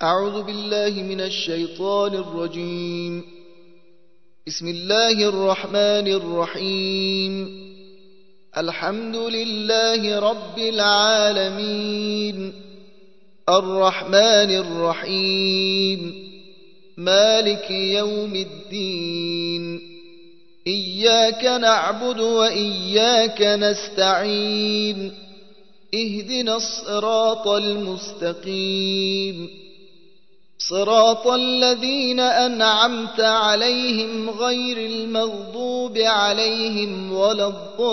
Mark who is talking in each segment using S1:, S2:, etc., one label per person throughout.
S1: أعوذ بالله من الشيطان الرجيم. بسم الله الرحمن الرحيم. الحمد لله رب العالمين، الرحمن الرحيم، مالك يوم الدين، إياك نعبد وإياك نستعين، اهدنا الصراط المستقيم، صراط الذين أنعمت عليهم غير المغضوب عليهم ولا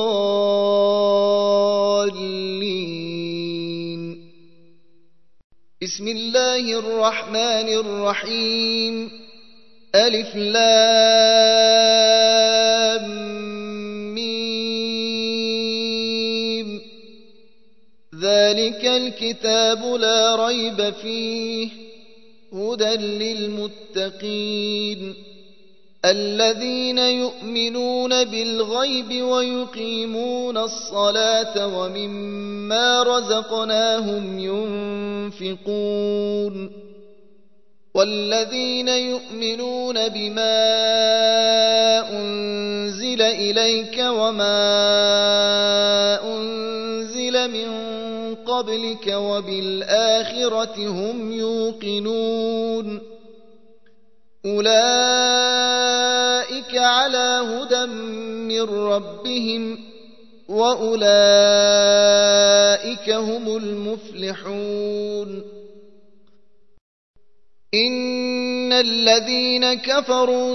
S1: الضالين. بسم الله الرحمن الرحيم. ألف لام ميم. ذلك الكتاب لا ريب فيه هدى للمتقين الذين يؤمنون بالغيب ويقيمون الصلاة ومما رزقناهم ينفقون والذين يؤمنون بما أنزل إليك وما أنزل من قبلك وبالآخرة هم يوقنون أولئك على هدى من ربهم وأولئك هم المفلحون. إن الذين كفروا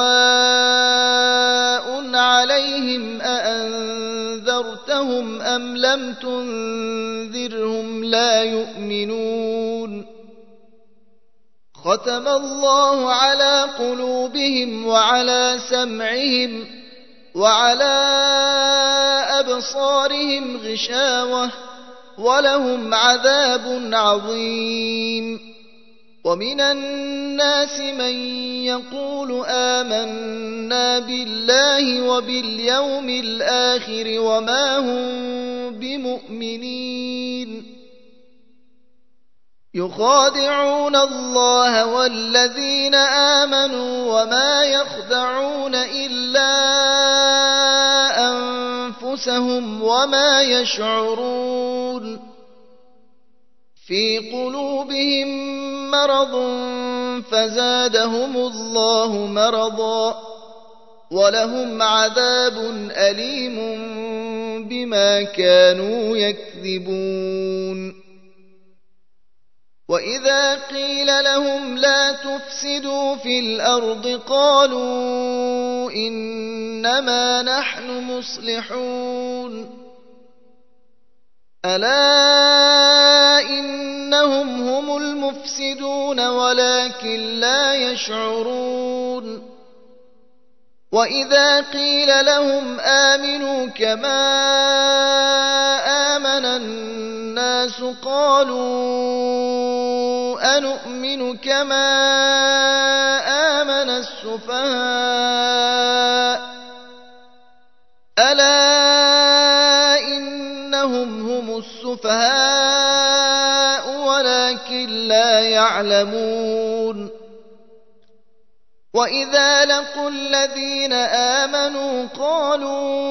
S1: سواء عليهم أأنذرتهم أم لم تنذرهم لا يؤمنون. ختم الله على قلوبهم وعلى سمعهم وعلى أبصارهم غشاوة ولهم عذاب عظيم. ومن الناس من يقول آمنا بالله وباليوم الآخر وما هم بمؤمنين. يخادعون الله والذين آمنوا وما يخدعون إلا أنفسهم وما يشعرون. في قلوبهم مرض فزادهم الله مرضا ولهم عذاب أليم بما كانوا يكذبون. وإذا قيل لهم لا تفسدوا في الأرض قالوا إنما نحن مصلحون. ألا إنهم هم المفسدون ولكن لا يشعرون. وإذا قيل لهم آمنوا كما آمن الناس قالوا أنؤمن كما آمن السفهاء. ألا إنهم هم السفهاء ولكن لا يعلمون. وإذا لقوا الذين آمنوا قالوا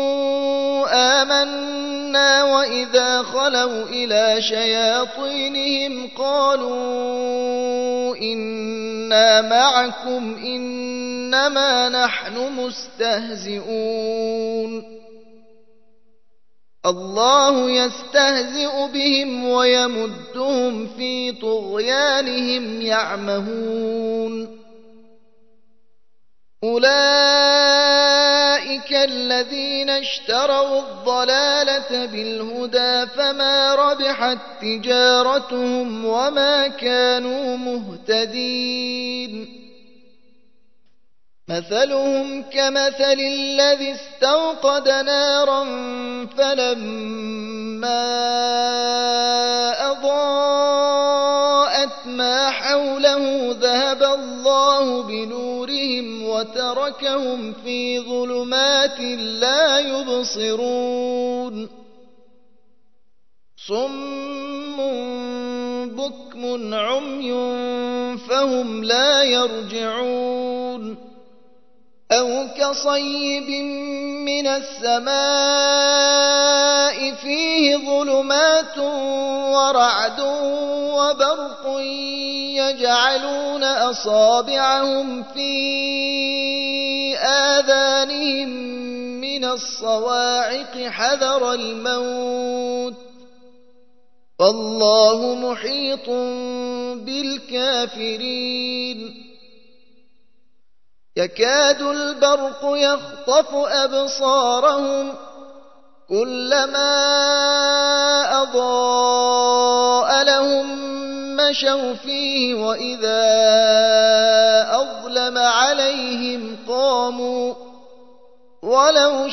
S1: آمنا وإذا خلوا إلى شياطينهم قالوا إنا معكم إنما نحن مستهزئون. الله يستهزئ بهم ويمدهم في طغيانهم يعمهون. أولئك الذين اشتروا الضلالة بالهدى فما ربحت تجارتهم وما كانوا مهتدين. مثلهم كمثل الذي استوقد نارا فلما أضاءت ما حوله ذهب الله بنورهم وتركهم في ظلمات لا يبصرون. صم بكم عمي فهم لا يرجعون أو كصيب من السماء فيه ظلمات ورعد وبرق يجعلون أصابعهم في آذانهم من الصواعق حذر الموت والله محيط بالكافرين يكاد البرق يخطف أبصارهم كلما أضاء لهم مشوا فيه وإذا أظلم عليهم قاموا ولو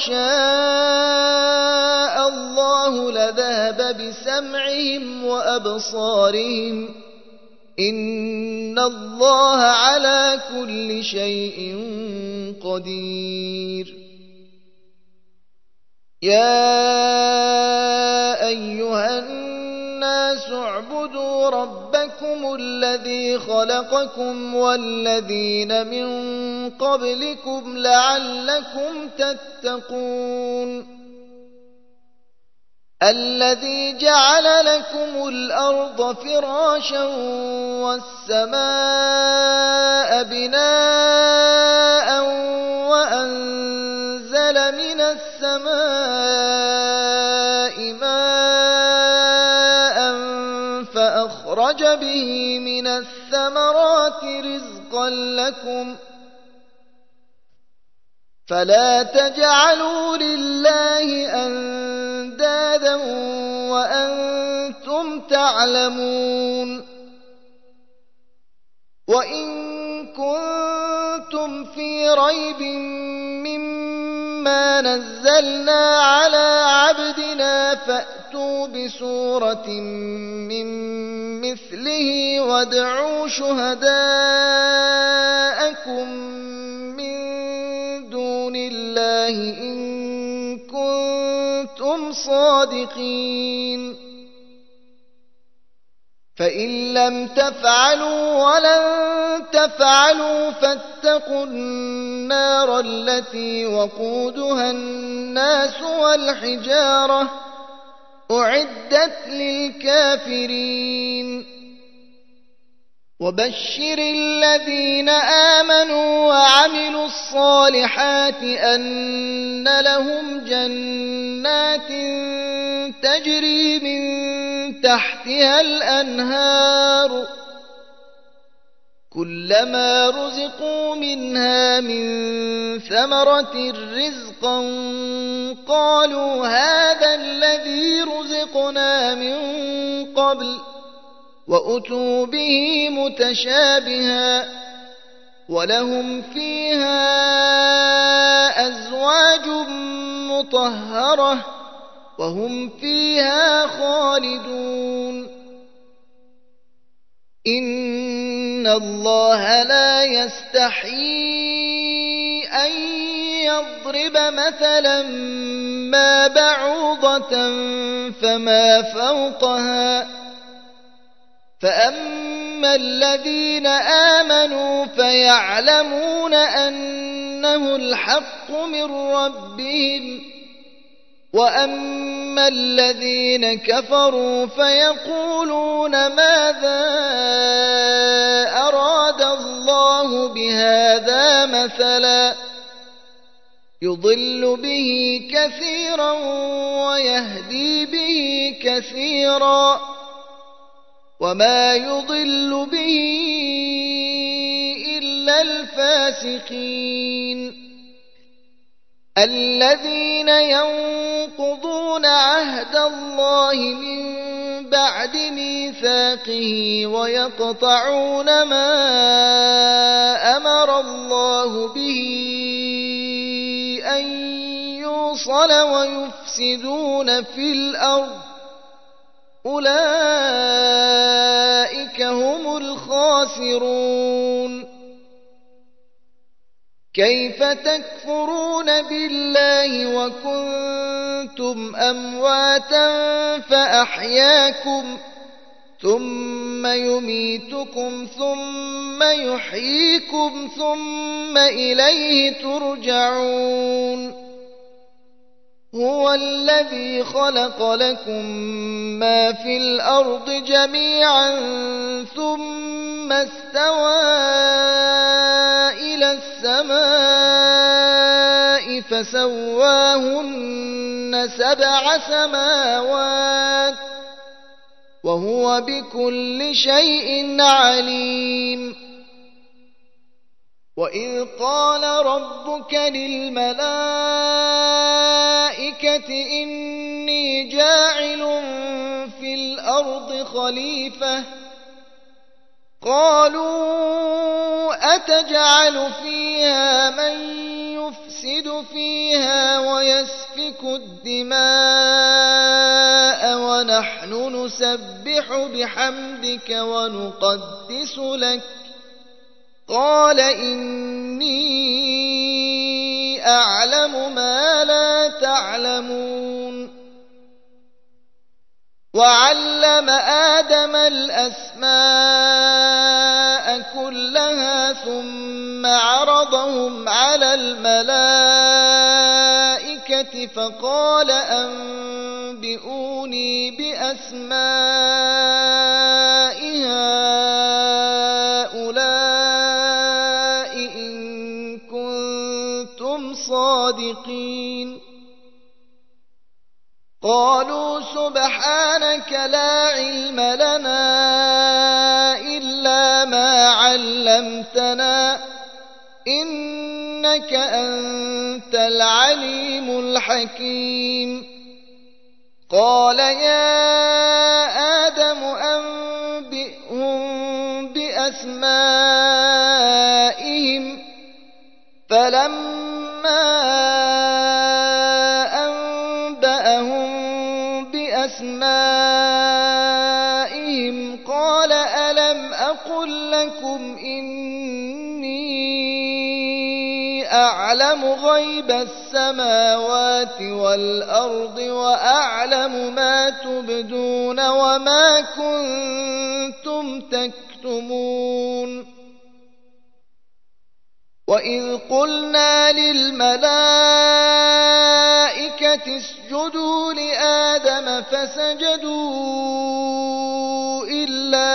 S1: شاء الله لذهب بسمعهم وأبصارهم إن الله على كل شيء قدير يا أيها الناس اعبدوا ربكم الذي خلقكم والذين من قبلكم لعلكم تتقون الذي جعل لكم الأرض فراشا والسماء بناء وأنزل من السماء ماء فأخرج به من الثمرات رزقا لكم فلا تجعلوا لله أندادا وأنتم تعلمون وإن كنتم في ريب مما نزلنا على عبدنا فأتوا بسورة من مثله وادعوا شهداءكم الله إن كنتم صادقين فإن لم تفعلوا ولن تفعلوا فاتقوا النار التي وقودها الناس والحجارة أعدت للكافرين وبشر الذين آمنوا وعملوا الصالحات أن لهم جنات تجري من تحتها الأنهار كلما رزقوا منها من ثمرة رزقا قالوا هذا الذي رزقنا من قبل وأتوا به متشابها ولهم فيها أزواج مطهرة وهم فيها خالدون إن الله لا يستحيي أن يضرب مثلا ما بعوضة فما فوقها فأما الذين آمنوا فيعلمون أنه الحق من ربهم وأما الذين كفروا فيقولون ماذا أراد الله بهذا مثلا يضل به كثيرا ويهدي به كثيرا وما يضل به إلا الفاسقين الذين ينقضون عهد الله من بعد ميثاقه ويقطعون ما أمر الله به أن يوصل ويفسدون في الأرض أولئك هم الخاسرون كيف تكفرون بالله وكنتم أمواتا فأحياكم ثم يميتكم ثم يحييكم ثم إليه ترجعون هو الذي خلق لكم ما في الأرض جميعا ثم استوى إلى السماء فسواهن 7 سماوات وهو بكل شيء عليم وإذ قال ربك للملائكة إني جاعل في الأرض خليفة قالوا أتجعل فيها من يفسد فيها ويسفك الدماء ونحن نسبح بحمدك ونقدس لك قال إني أعلم ما لا تعلمون وعلم آدم الأسماء كلها ثم عرضهم على الملائكة فقال أنبئوني بأسماء هؤلاء إن كنتم صادقين قالوا سبحانك لا علم لنا إلا ما علمتنا إنك أنت العليم الحكيم قال يا آدم أنبئهم بأسمائهم فلما أسمائهم قال ألم أقل لكم إني أعلم غيب السماوات والأرض وأعلم ما تبدون وما كنتم تكتمون وإذ قلنا للملائكة اسجدوا لآدم فسجدوا إلا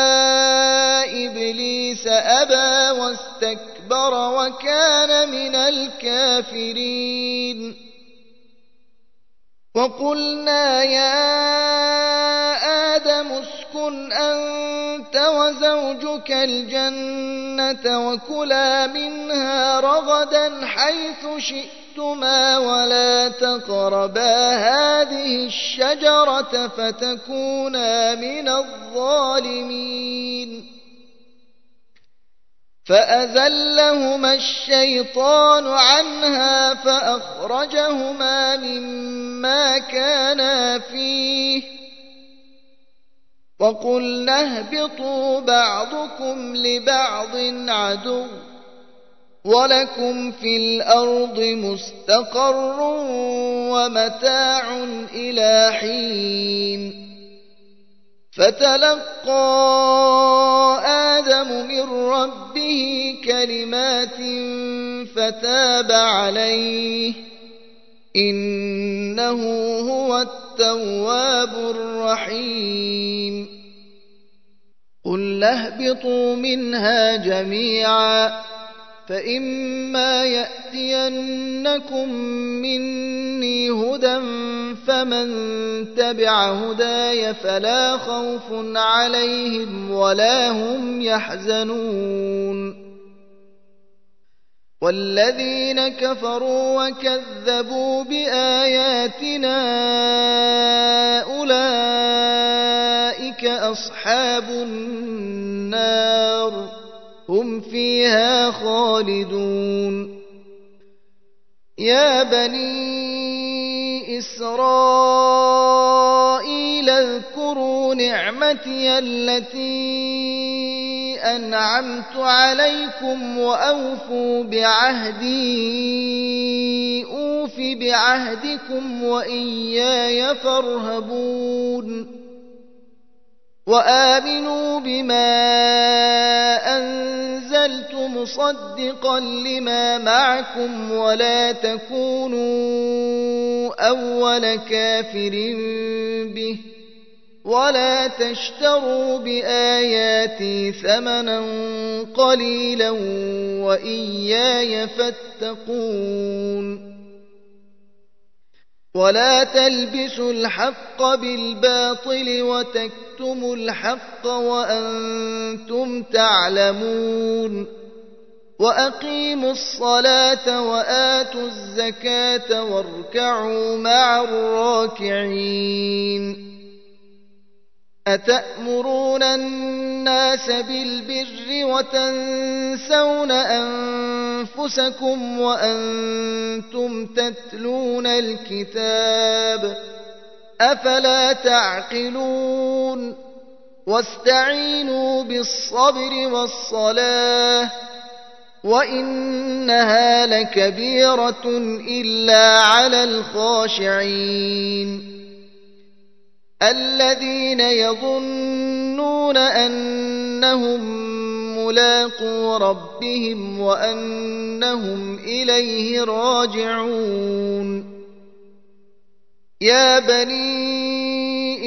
S1: إبليس أبى واستكبر وكان من الكافرين وقلنا يا آدم اسكن أنت وزوجك الجنة وكلا منها رغدا حيث شئتما ولا تقربا هذه الشجرة فتكونا من الظالمين فأزلهما الشيطان عنها فأخرجهما مما كانا فيه وقلنا اهبطوا بعضكم لبعض عدو ولكم في الأرض مستقر ومتاع إلى حين فتلقى آدم من ربه كلمات فتاب عليه إنه هو التواب الرحيم قل اهبطوا منها جميعا فإما يأتينكم مني هدى فمن تبع هداي فلا خوف عليهم ولا هم يحزنون والذين كفروا وكذبوا بآياتنا أولئك أصحاب النار هم فيها خالدون يا بني إسرائيل اذكروا نعمتي التي أنعمت عليكم وأوفوا بعهدي أوف بعهدكم وإياي فارهبون وآمنوا بما أنزلت مصدقا لما معكم ولا تكونوا أول كافر به ولا تشتروا بآياتي ثمنا قليلا وإياي فاتقون ولا تلبسوا الحق بالباطل وتكتموا الحق وأنتم تعلمون وأقيموا الصلاة وآتوا الزكاة واركعوا مع الراكعين أتأمرون الناس بالبر وتنسون أنفسكم وأنتم تتلون الكتاب أفلا تعقلون واستعينوا بالصبر والصلاة وإنها لكبيرة إلا على الخاشعين الذين يظنون أنهم ملاقو ربهم وأنهم إليه راجعون يا بني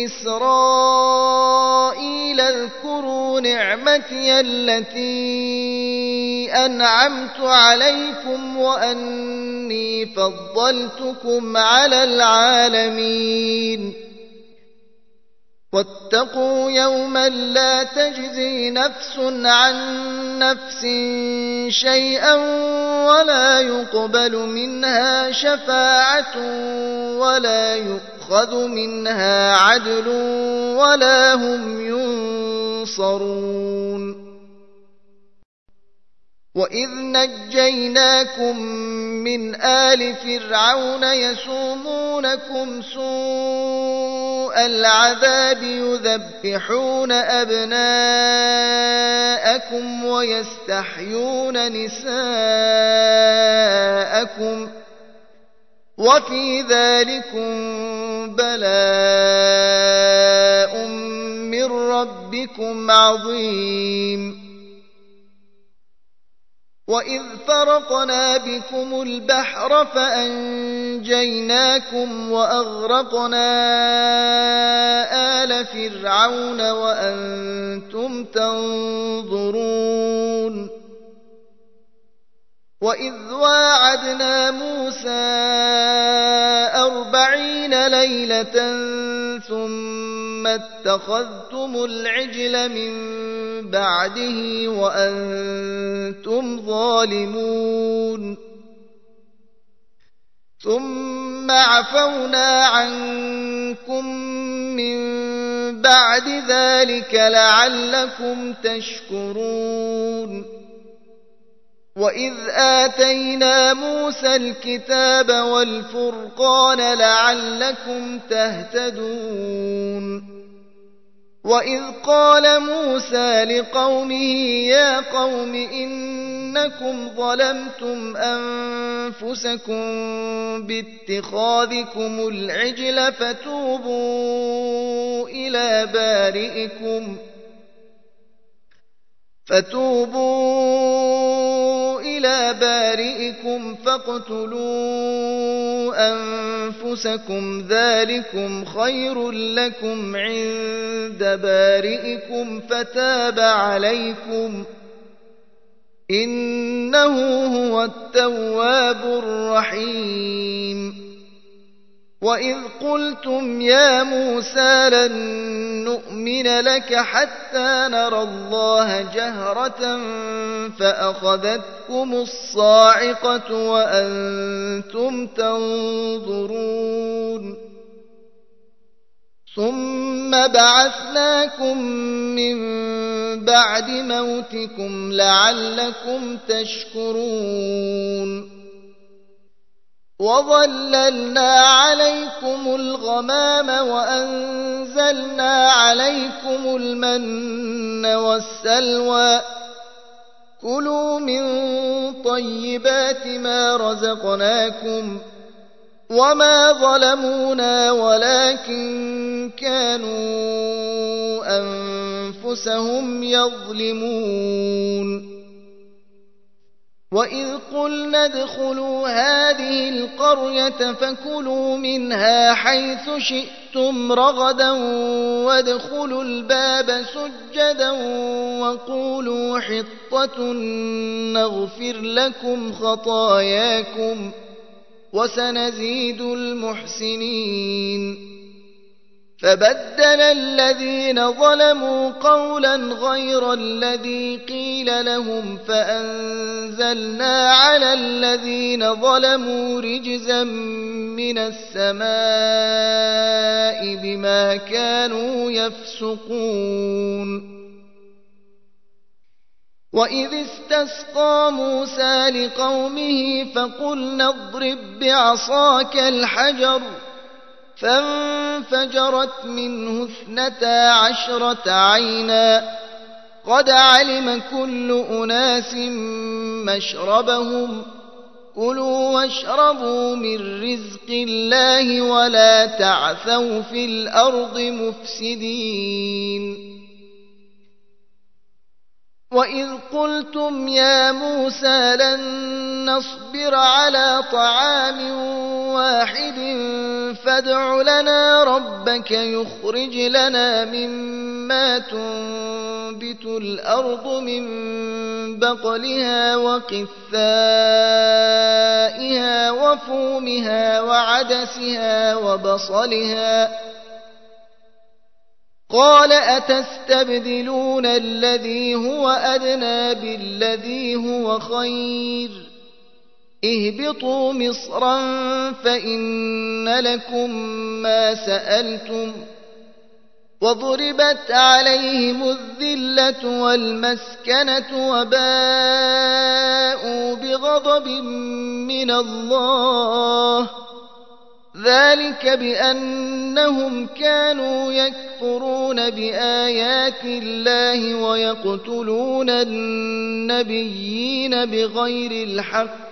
S1: إسرائيل اذكروا نعمتي التي أنعمت عليكم وأني فضلتكم على العالمين واتقوا يوما لا تجزي نفس عن نفس شيئا ولا يقبل منها شفاعة ولا يؤخذ منها عدل ولا هم ينصرون وإذ نجيناكم من آل فرعون يسومونكم سوء العذاب يذبحون أبناءكم ويستحيون نساءكم وفي ذلكم بلاء من ربكم عظيم وإذ فرقنا بكم البحر فأنجيناكم وأغرقنا آل فرعون وأنتم تنظرون وإذ واعدنا موسى 40 ليلة ثم اتخذتم العجل من بعده وأنتم ظالمون ثم عفونا عنكم من بعد ذلك لعلكم تشكرون وإذ آتينا موسى الكتاب والفرقان لعلكم تهتدون وإذ قال موسى لقومه يا قوم إنكم ظلمتم أنفسكم باتخاذكم العجل فتوبوا إلى بارئكم فاقتلوا أنفسكم ذلكم خير لكم عند بارئكم فتاب عليكم إنه هو التواب الرحيم وإذ قلتم يا موسى لن نؤمن لك حتى نرى الله جهرة فأخذتكم الصاعقة وأنتم تنظرون ثم بعثناكم من بعد موتكم لعلكم تشكرون وظللنا عليكم الغمام وأنزلنا عليكم المن والسلوى كلوا من طيبات ما رزقناكم وما ظلمونا ولكن كانوا أنفسهم يظلمون. وإذ قلنا ادخلوا هذه القرية فكلوا منها حيث شئتم رغدا وادخلوا الباب سجدا وقولوا حطة نغفر لكم خطاياكم وسنزيد المحسنين. فبدل الذين ظلموا قولا غير الذي قيل لهم فأنزلنا على الذين ظلموا رجزا من السماء بما كانوا يفسقون. وإذ استسقى موسى لقومه فقلنا اضرب بعصاك الحجر فانفجرت منه 12 عينا قد علم كل أناس مشربهم كلوا واشربوا من رزق الله ولا تعثوا في الأرض مفسدين. وإذ قلتم يا موسى لن نصبر على طعام واحد فادع لنا ربك يخرج لنا مما تنبت الأرض من بقلها وقثائها وفومها وعدسها وبصلها قال أتستبدلون الذي هو أدنى بالذي هو خير اهبطوا مصرا فإن لكم ما سألتم وضربت عليهم الذلة والمسكنة وباءوا بغضب من الله ذلك بأنهم كانوا يكفرون بآيات الله ويقتلون النبيين بغير الحق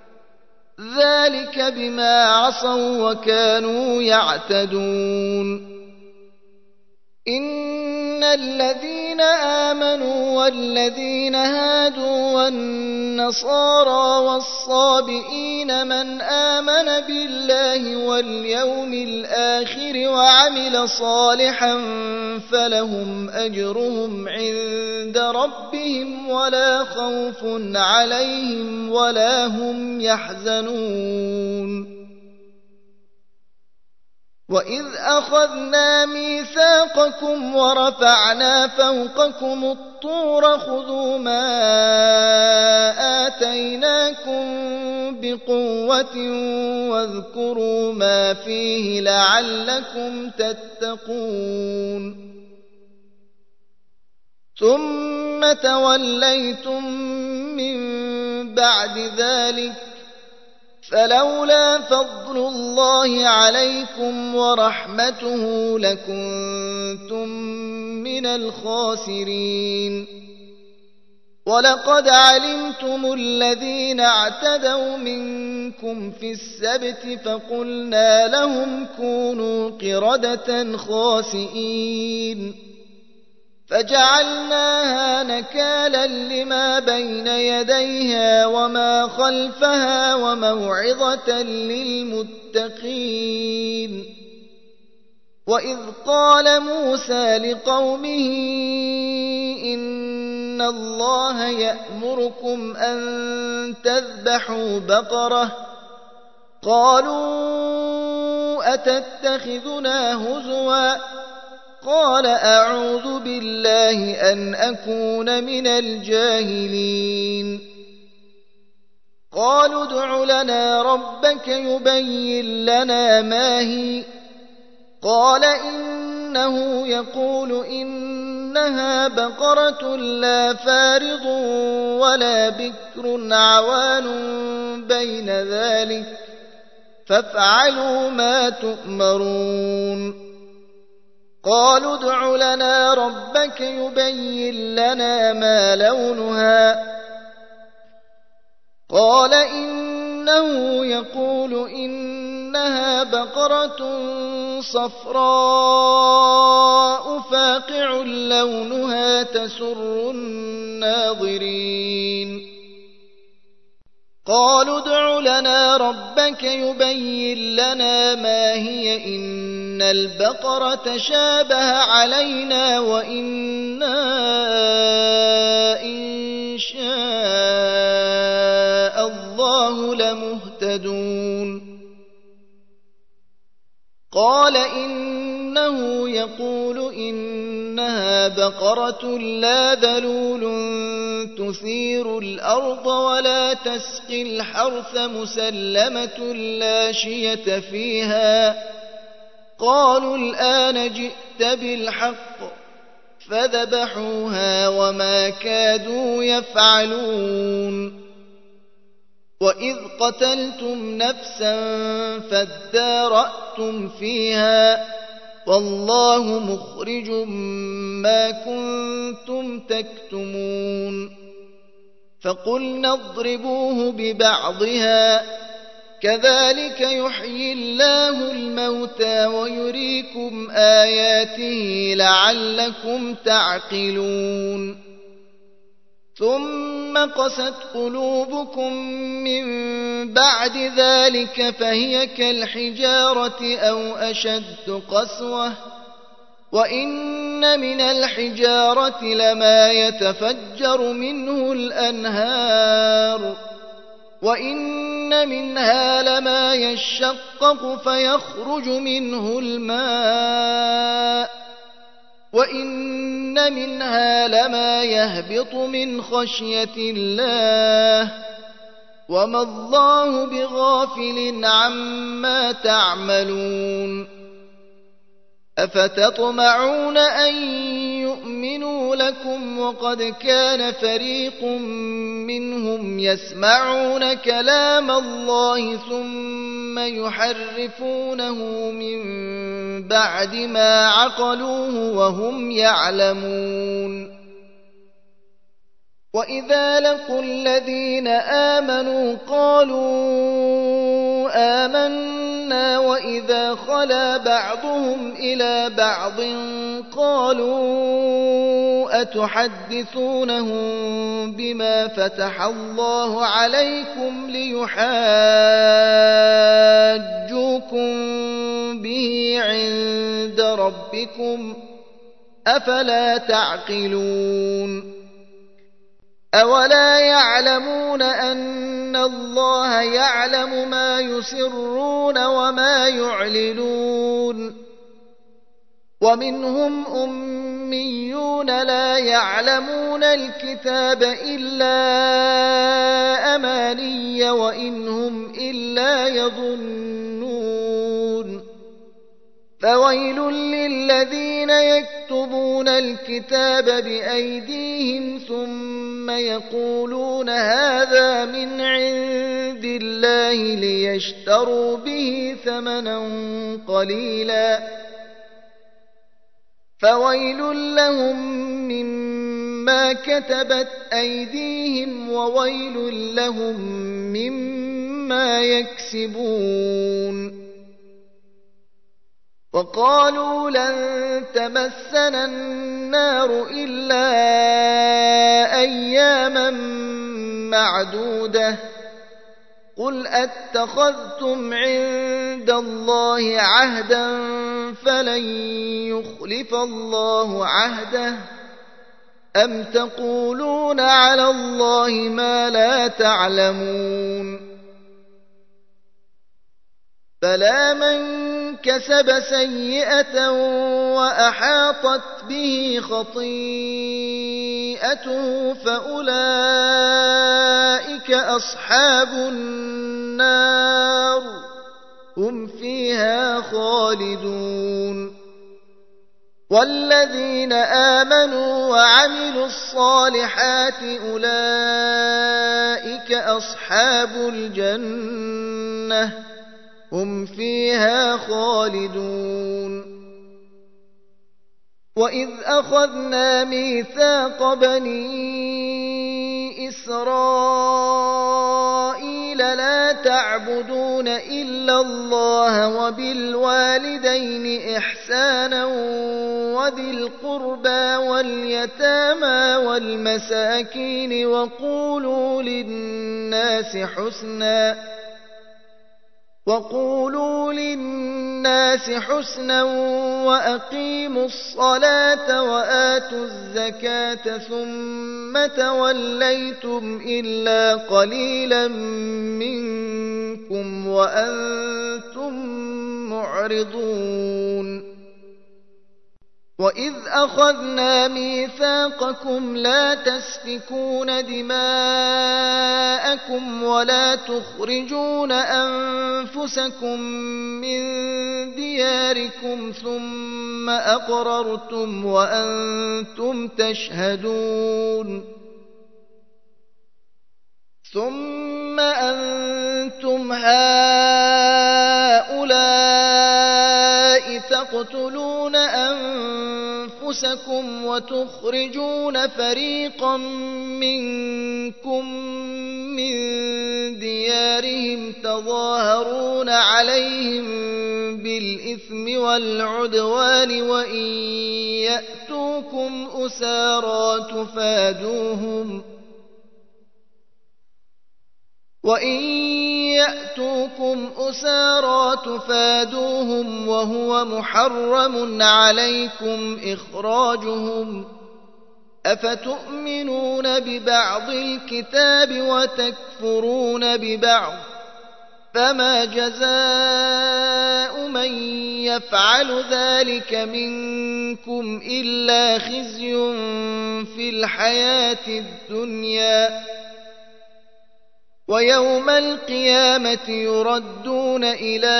S1: ذلك بما عصوا وكانوا يعتدون. إن الذين آمنوا والذين هادوا والنصارى والصابئين من آمن بالله واليوم الآخر وعمل صالحا فلهم أجرهم عند ربهم ولا خوف عليهم ولا هم يحزنون. وإذ أخذنا ميثاقكم ورفعنا فوقكم الطور خذوا ما آتيناكم بقوة واذكروا ما فيه لعلكم تتقون. ثم توليتم من بعد ذلك فلولا فضل الله عليكم ورحمته لكنتم من الخاسرين. ولقد علمتم الذين اعتدوا منكم في السبت فقلنا لهم كونوا قردة خاسئين فجعلناها نكالا لما بين يديها وما خلفها وموعظة للمتقين. وإذ قال موسى لقومه إن الله يأمركم أن تذبحوا بقرة قالوا أتتخذنا هزوا قال أعوذ بالله أن أكون من الجاهلين. قالوا ادع لنا ربك يبين لنا ما هي قال إنه يقول إنها بقرة لا فارض ولا بكر عوان بين ذلك فافعلوا ما تؤمرون. قالوا ادع لنا ربك يبين لنا ما لونها قال إنه يقول إنها إنها بقرة صفراء فاقع لونها تسر الناظرين قالوا ادع لنا ربك يبين لنا ما هي إن البقرة شابه علينا وإنا إن شاء الله لمهتدون قال إنه يقول إنها بقرة لا ذلول تثير الأرض ولا تسقي الحرث مسلمة لا شية فيها قالوا الآن جئت بالحق فذبحوها وما كادوا يفعلون وإذ قتلتم نفسا فادارأتم فيها والله مخرج ما كنتم تكتمون فقلنا اضربوه ببعضها كذلك يحيي الله الموتى ويريكم آياته لعلكم تعقلون ثم قست قلوبكم من بعد ذلك فهي كالحجارة أو أشد قسوة وإن من الحجارة لما يتفجر منه الأنهار وإن منها لما يشقق فيخرج منه الماء وإن منها لما يهبط من خشية الله وما الله بغافل عما تعملون أفتطمعون أن يؤمنوا لكم وقد كان فريق منهم يسمعون كلام الله ثم يحرفونه من بعد ما عقلوه وهم يعلمون وإذا لقوا الذين آمنوا قالوا آمنا وإذا خلا بعضهم إلى بعض قالوا أتحدثونهم بما فتح الله عليكم ليحاجوكم به عند ربكم أفلا تعقلون أولا يعلمون أن الله يعلم ما يسرون وما يعلنون ومنهم أميون لا يعلمون الكتاب إلا أماني وإنهم إلا يظنون فويل للذين يكتبون الكتاب بأيديهم ثم يقولون هذا من عند الله ليشتروا به ثمنا قليلا فويل لهم مما كتبت أيديهم وويل لهم مما يكسبون وقالوا لن تمسنا النار إلا أياما معدودة قل أتخذتم عند الله عهدا فلن يخلف الله عهده أم تقولون على الله ما لا تعلمون فلا من كسب سيئة وأحاطت به خطيئته فأولئك أصحاب النار هم فيها خالدون والذين آمنوا وعملوا الصالحات أولئك أصحاب الجنة هم فيها خالدون وإذ أخذنا ميثاق بني إسرائيل لا تعبدون يعبدون إلا الله وبالوالدين إحسانا وذي القربى واليتامى والمساكين وقولوا للناس حسنا وأقيموا الصلاة وآتوا الزكاة ثم توليتم إلا قليلا منكم وأنتم معرضون وإذ أخذنا ميثاقكم لا تسفكون دماءكم ولا تخرجون أنفسكم من دياركم ثم أقررتم وأنتم تشهدون ثم أنتم هؤلاء تقتلون أنفسكم وتخرجون فريقا منكم من ديارهم تظاهرون عليهم بالإثم والعدوان وإن يأتوكم أسارى تفادوهم وهو محرم عليكم إخراجهم أفتؤمنون ببعض الكتاب وتكفرون ببعض فما جزاء من يفعل ذلك منكم إلا خزي في الحياة الدنيا ويوم القيامة يردون إلى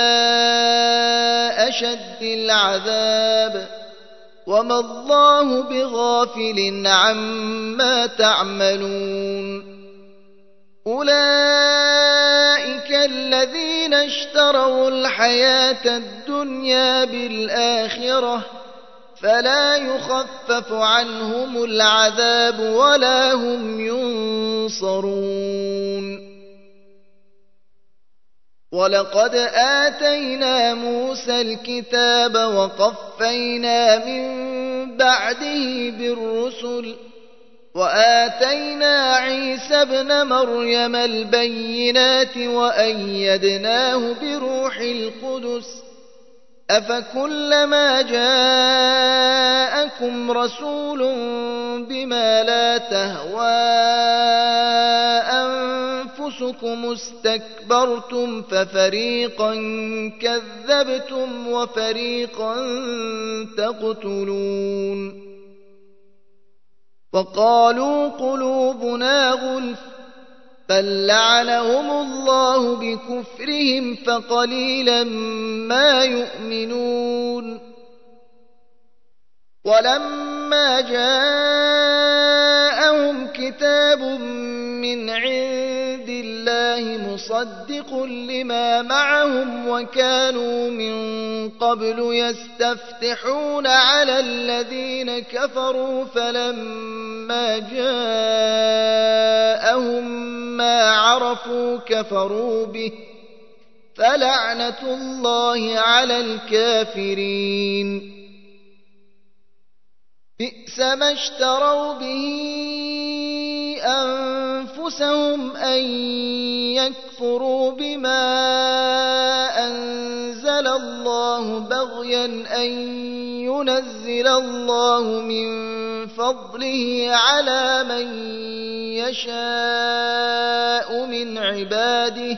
S1: أشد العذاب وما الله بغافل عما تعملون أولئك الذين اشتروا الحياة الدنيا بالآخرة فلا يخفف عنهم العذاب ولا هم ينصرون ولقد آتينا موسى الكتاب وقفينا من بعده بالرسل وآتينا عيسى ابن مريم البينات وأيدناه بروح القدس أفكلما جاءكم رسول بما لا تهوى أنفسكم استكبرتم ففريقا كذبتم وفريقا تقتلون وقالوا قلوبنا غلف بل لعنهم الله بكفرهم فقليلا ما يؤمنون ولما جاءهم كتاب من عند الله مصدق لما معهم وكانوا من قبل يستفتحون على الذين كفروا فلما جاءهم ما عرفوا كفروا به فلعنة الله على الكافرين بئس ما اشتروا به أنفسهم أن يكفروا بما أنزل الله بغيا أن ينزل الله من فضله على من يشاء من عباده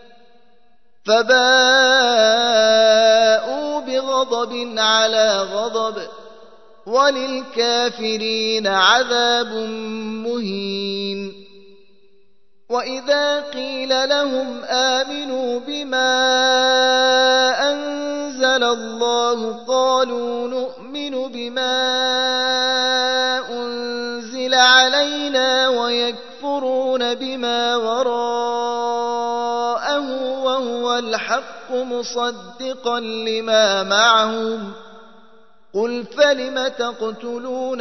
S1: فباءوا بغضب على غضب وللكافرين عذاب مهين وإذا قيل لهم آمنوا بما أنزل الله قالوا نؤمن بما أنزل علينا ويكفرون بما وراءه وهو الحق مصدقا لما معهم قل فلم تقتلون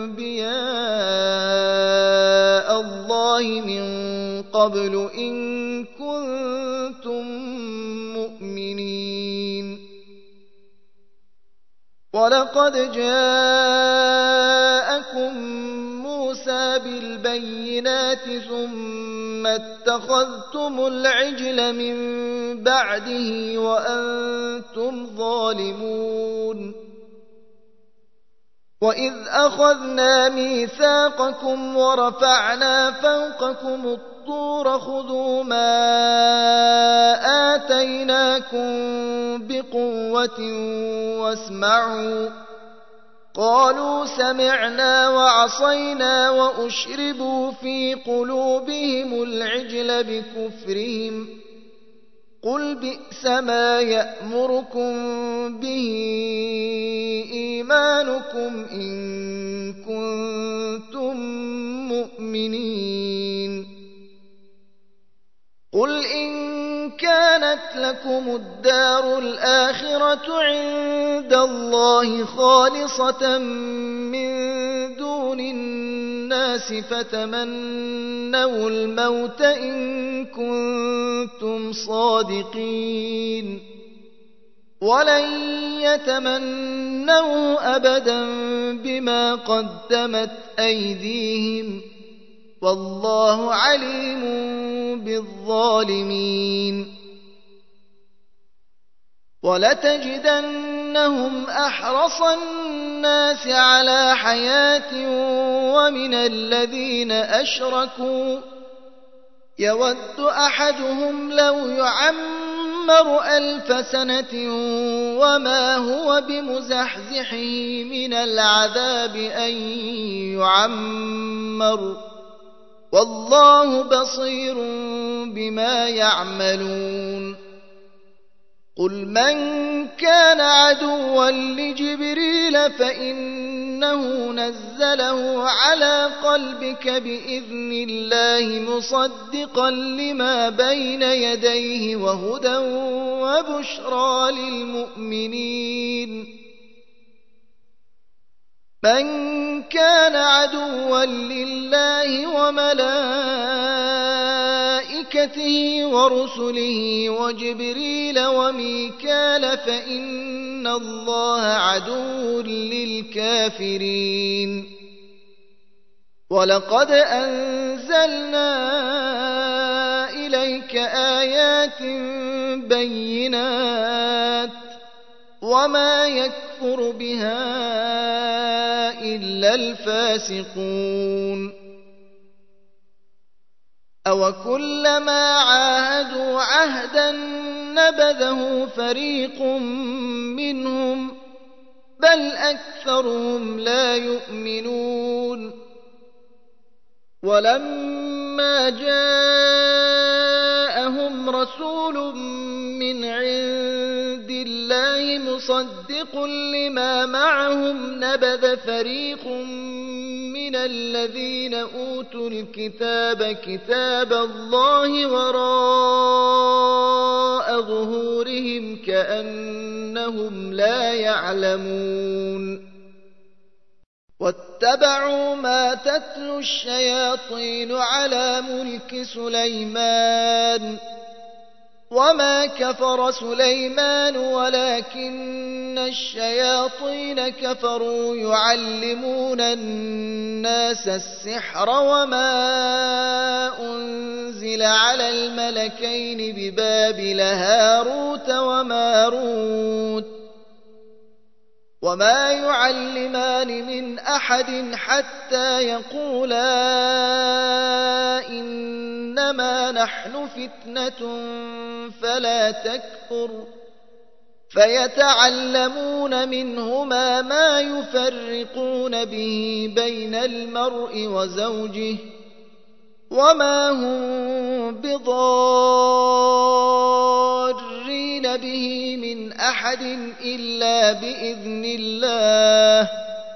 S1: أنبياء الله من قبل إن كنتم مؤمنين ولقد جاءكم موسى بالبينات ثم اتخذتم العجل من بعده وأنتم ظالمون وإذ أخذنا ميثاقكم ورفعنا فوقكم الطور خذوا ما آتيناكم بقوة واسمعوا قالوا سمعنا وعصينا وأشربوا في قلوبهم العجل بكفرهم قل بئس ما يأمركم به إيمانكم إن كنتم مؤمنين قل إن كانت لكم الدار الآخرة عند الله خالصة من دون الناس فتمنوا الموت إن كنتم صادقين ولن يتمنوا أبدا بما قدمت أيديهم والله عليم بالظالمين ولتجدنهم أحرص الناس على حياة ومن الذين أشركوا يود أحدهم لو يعمر 1000 سنة وما هو بمزحزحه من العذاب أن يعمر والله بصير بما يعملون قل من كان عدوا لجبريل فإنه نزله على قلبك بإذن الله مصدقا لما بين يديه وهدى وبشرى للمؤمنين من كان عدوا لله وملائكته ورسله وجبريل وميكال فإن الله عدو للكافرين ولقد أنزلنا إليك آيات بينات وما يكفر بها إلا الفاسقون أوكلما عاهدوا عهدا نبذه فريق منهم بل أكثرهم لا يؤمنون ولما جاءهم رسول من عند الله مصدق لما معهم نبذ فريق من الذين أوتوا الكتاب كتاب الله وراء ظهورهم كأنهم لا يعلمون واتبعوا ما تتلو الشياطين على ملك سليمان وما كفر سليمان ولكن الشياطين كفروا يعلمون الناس السحر وما أنزل على الملكين ببابل هاروت وماروت وما يعلمان من أحد حتى يقولا إنما نحن فتنة فلا تكفر فيتعلمون منهما ما يفرقون به بين المرء وزوجه وما هم بضارين به من أحد إلا بإذن الله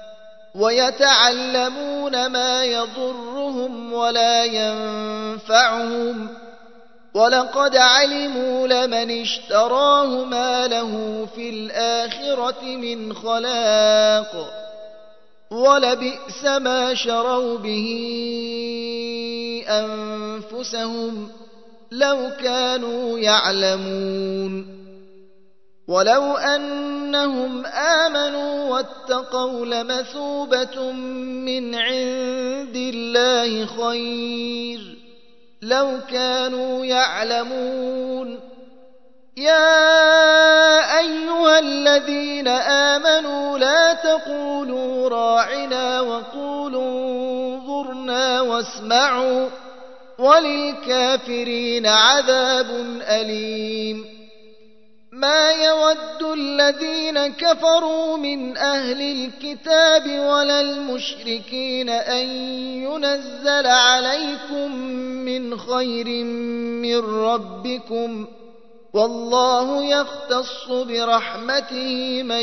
S1: ويتعلمون ما يضرهم ولا ينفعهم ولقد علموا لمن اشتراه ما له في الآخرة من خلاق ولبئس ما شروا به أنفسهم لو كانوا يعلمون ولو أنهم آمنوا واتقوا لمثوبة من عند الله خير لو كانوا يعلمون يا أيها الذين آمنوا لا تقولوا راعنا وقولوا انظرنا واسمعوا وللكافرين عذاب أليم ما يود الذين كفروا من أهل الكتاب ولا المشركين أن ينزل عليكم من خير من ربكم والله يختص برحمته من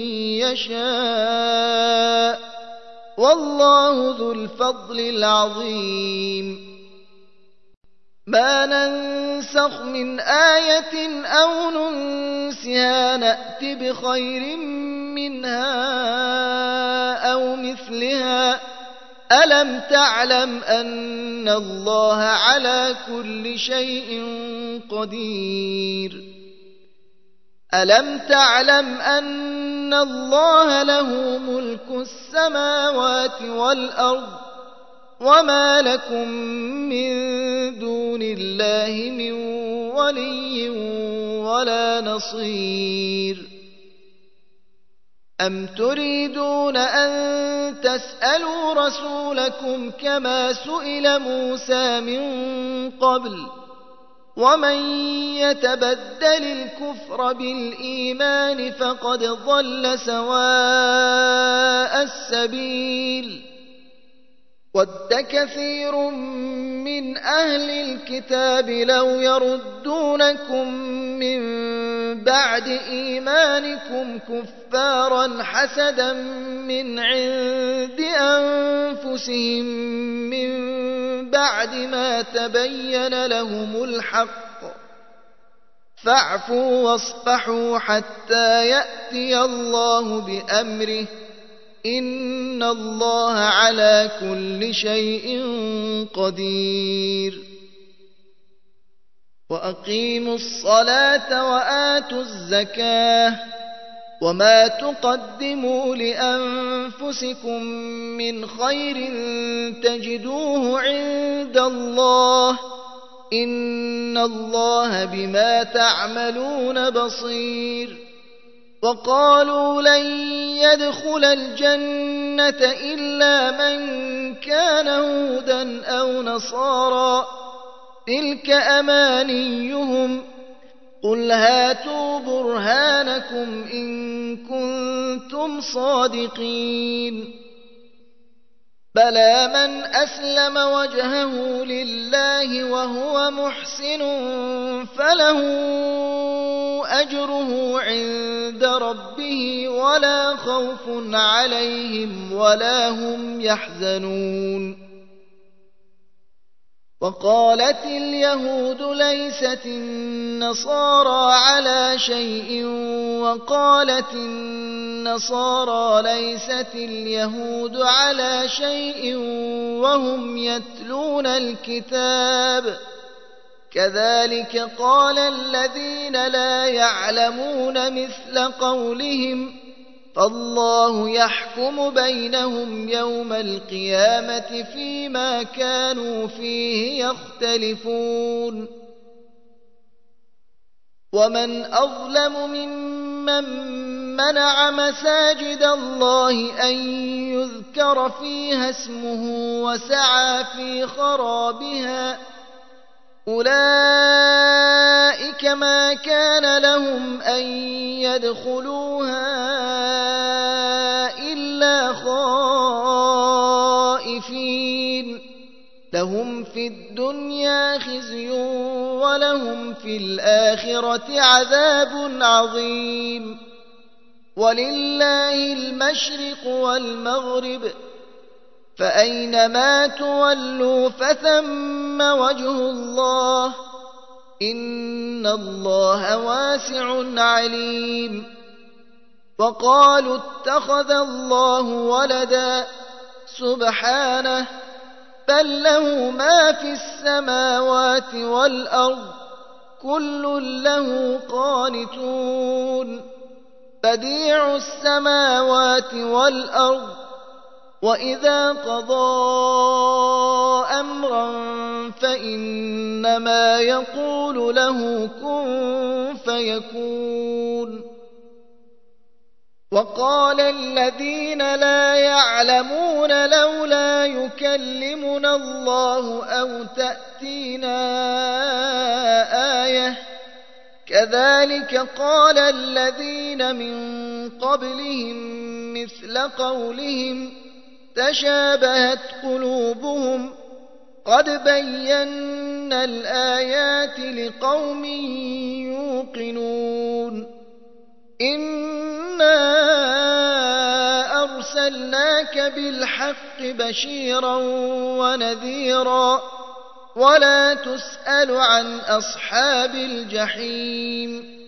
S1: يشاء والله ذو الفضل العظيم ما ننسخ من آية أو ننسها نأت بخير منها أو مثلها ألم تعلم أن الله على كل شيء قدير ألم تعلم أن الله له ملك السماوات والأرض وما لكم من دون الله من ولي ولا نصير أم تريدون أن تسألوا رسولكم كما سئل موسى من قبل ومن يتبدل الكفر بالإيمان فقد ضل سواء السبيل ود كثير من أهل الكتاب لو يردونكم من بعد إيمانكم كفارا حسدا من عند أنفسهم من بعد ما تبين لهم الحق فاعفوا واصفحوا حتى يأتي الله بأمره إن الله على كل شيء قدير وأقيموا الصلاة وآتوا الزكاة وما تقدموا لأنفسكم من خير تجدوه عند الله إن الله بما تعملون بصير وقالوا لن يدخل الجنة إلا من كان هودا أو نصارى تلك أمانيهم قل هاتوا برهانكم إن كنتم صادقين بلى من أسلم وجهه لله وهو محسن فله أجره عند ربه ولا خوف عليهم ولا هم يحزنون وقالت اليهود ليست النصارى على شيء وقالت النصارى ليست اليهود على شيء وهم يتلون الكتاب كذلك قال الذين لا يعلمون مثل قولهم فالله يحكم بينهم يوم القيامة فيما كانوا فيه يختلفون ومن أظلم ممن منع مساجد الله أن يذكر فيها اسمه وسعى في خرابها أولئك ما كان لهم أن يدخلوها إلا خائفين لهم في الدنيا خزي ولهم في الآخرة عذاب عظيم ولله المشرق والمغرب فأينما تولوا فثم وجه الله إن الله واسع عليم وقالوا اتخذ الله ولدا سبحانه بل له ما في السماوات والأرض كل له قانتون بديع السماوات والأرض وإذا قضى أمرا فإنما يقول له كن فيكون. وقال الذين لا يعلمون لولا يكلمنا الله أو تأتينا آية كذلك قال الذين من قبلهم مثل قولهم تشابهت قلوبهم قد بينا الآيات لقوم يوقنون. إنا أرسلناك بالحق بشيرا ونذيرا ولا تسأل عن أصحاب الجحيم.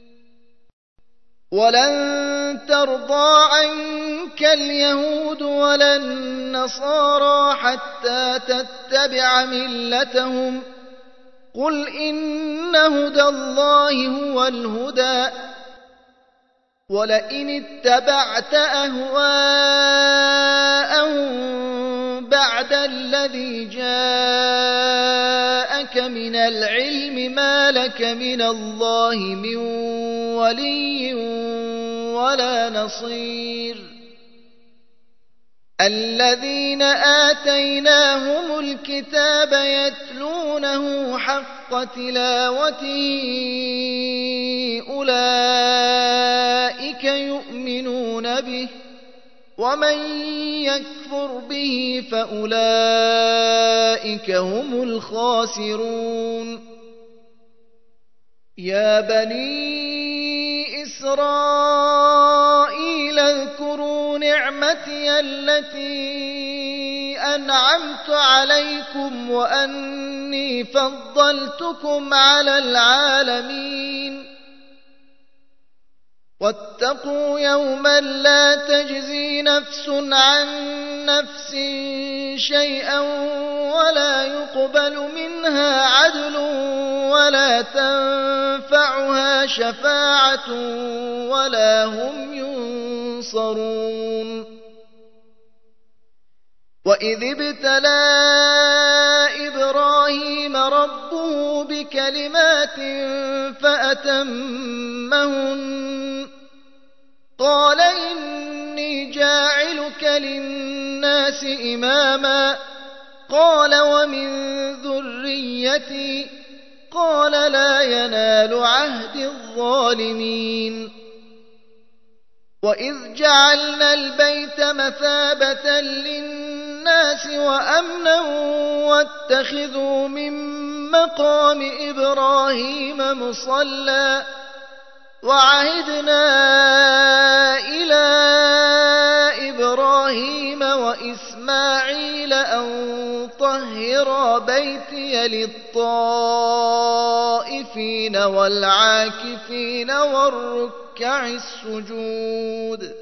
S1: ولن ترضى عنك اليهود ولا النصارى حتى تتبع ملتهم قل إن هدى الله هو الهدى ولئن اتبعت أهواءهم بعد الذي جاءك من العلم ما لك من الله من ولي ولا نصير. الذين آتيناهم الكتاب يتلونه حق تلاوته أولئك يؤمنون به ومن يكفر به فأولئك هم الخاسرون. يا بني إسرائيل اذكروا نعمتي التي أنعمت عليكم وأني فضلتكم على العالمين. واتقوا يوما لا تجزي نفس عن نفس شيئا ولا يقبل منها عدل ولا تنفعها شفاعة ولا هم ينصرون. وإذ ابتلى إبراهيم ربه بكلمات فأتمهن قال إني جاعلك للناس إماما قال ومن ذريتي قال لا ينال عهد الظالمين. وإذ جعلنا البيت مثابة للناس وأمنا واتخذوا من مقام إبراهيم مصلى وعهدنا إلى إبراهيم وإسماعيل أن طهرا بيتي للطائفين والعاكفين والركع السجود.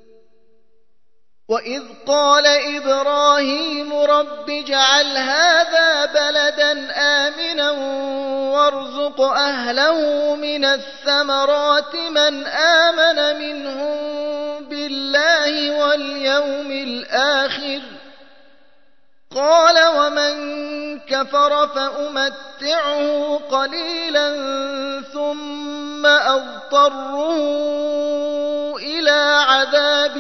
S1: وإذ قال إبراهيم رب اجعل هذا بلدا آمنا وارزق أهله من الثمرات من آمن منهم بالله واليوم الآخر قال ومن كفر فأمتعه قليلا ثم أضطره إلى عذاب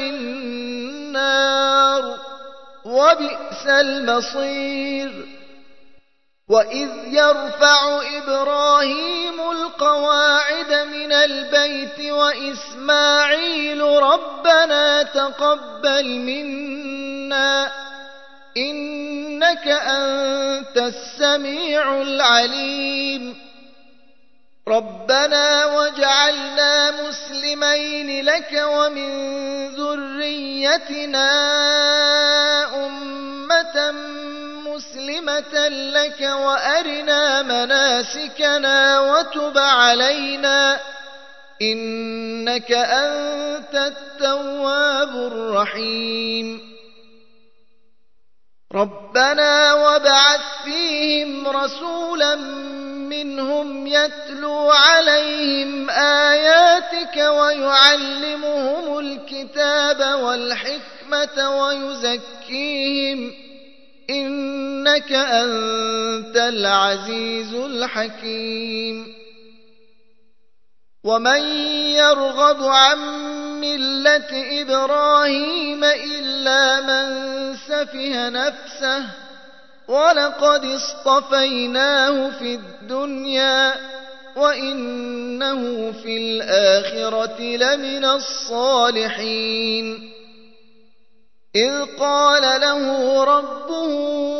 S1: النار وبئس المصير. وإذ يرفع إبراهيم القواعد من البيت وإسماعيل ربنا تقبل منا إنك أنت السميع العليم. ربنا واجعلنا مسلمين لك ومن ذريتنا أمة مسلمة لك وأرنا مناسكنا وتب علينا إنك أنت التواب الرحيم. ربنا وابعث فيهم رسولا منهم يتلو عليهم آياتك ويعلمهم الكتاب والحكمة ويزكيهم إنك أنت العزيز الحكيم. ومن يرغب عن ملة إبراهيم إلا من سفه نفسه ولقد اصطفيناه في الدنيا وإنه في الآخرة لمن الصالحين. إذ قال له ربه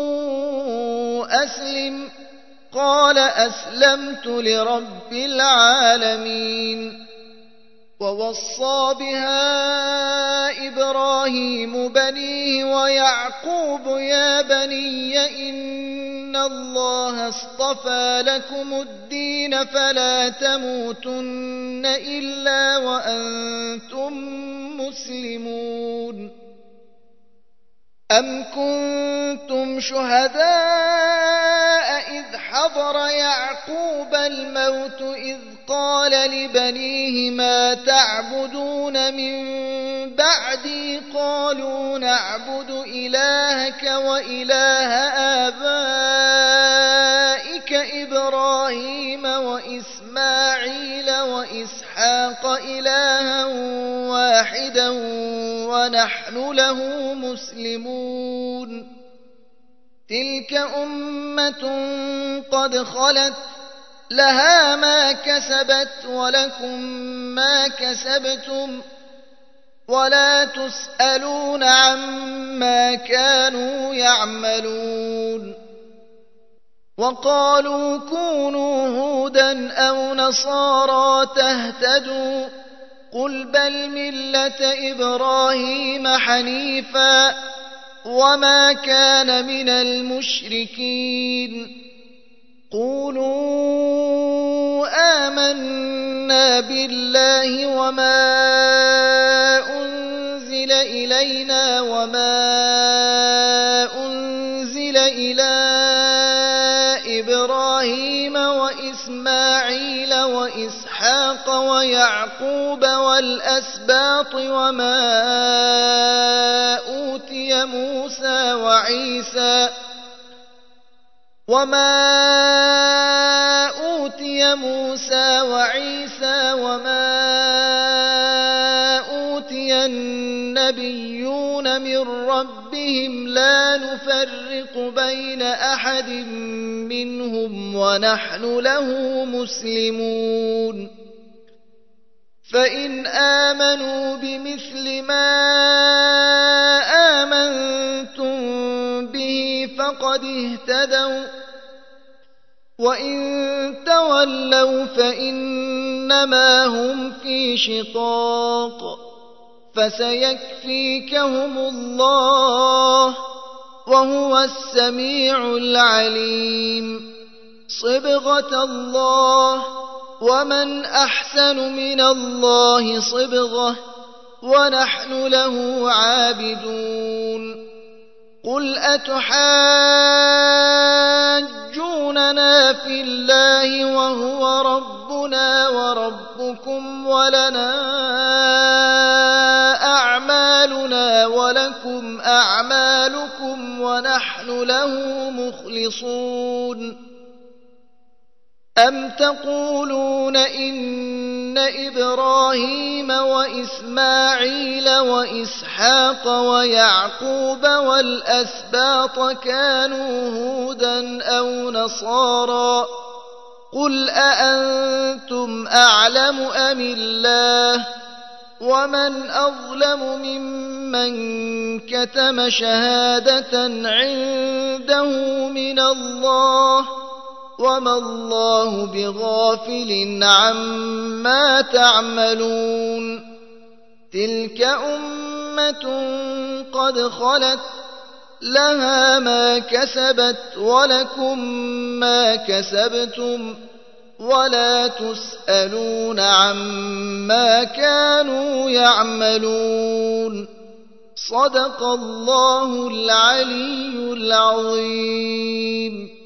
S1: أسلم قال أسلمت لرب العالمين. ووصى بها إبراهيم بنيه ويعقوب يا بني إن الله اصطفى لكم الدين فلا تموتن إلا وأنتم مسلمون. أم كنتم شهداء إذ حضر يعقوب الموت إذ قال لبنيه ما تعبدون من بعدي قالوا نعبد إلهك وإله آبائك إبراهيم وإسماعيل وإسحاق إلها واحدا ونحن له مسلمون. تلك أمة قد خلت لها ما كسبت ولكم ما كسبتم ولا تسألون عما كانوا يعملون. وقالوا كونوا هودا أو نصارى تهتدوا قل بل ملة إبراهيم حنيفا وما كان من المشركين. قولوا آمنا بالله وما أنزل إلينا وما أنزل إلى إبراهيم وإسماعيل وإسحاق ويعقوب والأسباط وما أوتي موسى وعيسى وما أوتي النبيون من ربهم لا نفرق بين أحد منهم ونحن له مسلمون. فإن آمنوا بمثل ما آمنتم به فقد اهتدوا وإن تولوا فإنما هم في شقاق فسيكفيكهم الله وهو السميع العليم. صبغة الله ومن أحسن من الله صبغة ونحن له عابدون. قل أتحاجوننا في الله وهو ربنا وربكم ولنا أعمالنا ولكم أعمالكم ونحن له مخلصون. أم تقولون إن إبراهيم وإسماعيل وإسحاق ويعقوب والأسباط كانوا هودا أو نصارى قل أأنتم أعلم أم الله ومن أظلم ممن كتم شهادة عنده من الله وما الله بغافل عما تعملون. تلك أمة قد خلت لها ما كسبت ولكم ما كسبتم ولا تسألون عما كانوا يعملون. صدق الله العلي العظيم.